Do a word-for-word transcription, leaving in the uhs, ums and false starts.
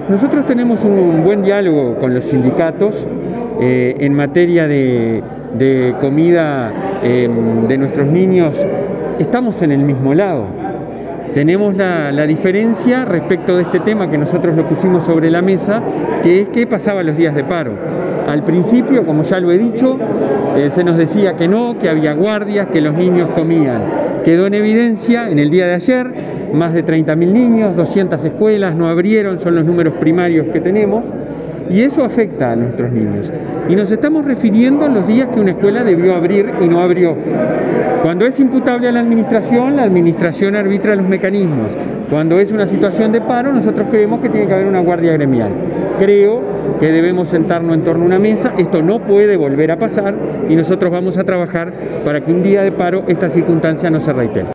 Nosotros tenemos un buen diálogo con los sindicatos eh, en materia de, de comida eh, de nuestros niños. Estamos en el mismo lado. Tenemos la, la diferencia respecto de este tema que nosotros lo pusimos sobre la mesa, que es qué pasaba los días de paro. Al principio, como ya lo he dicho, eh, se nos decía que no, que había guardias, que los niños comían. Quedó en evidencia en el día de ayer, más de treinta mil niños, doscientas escuelas no abrieron, son los números primarios que tenemos, y eso afecta a nuestros niños. Y nos estamos refiriendo a los días que una escuela debió abrir y no abrió. Cuando es imputable a la administración, la administración arbitra los mecanismos. Cuando es una situación de paro, nosotros creemos que tiene que haber una guardia gremial. Creo que debemos sentarnos en torno a una mesa, esto no puede volver a pasar y nosotros vamos a trabajar para que un día de paro esta circunstancia no se reitere.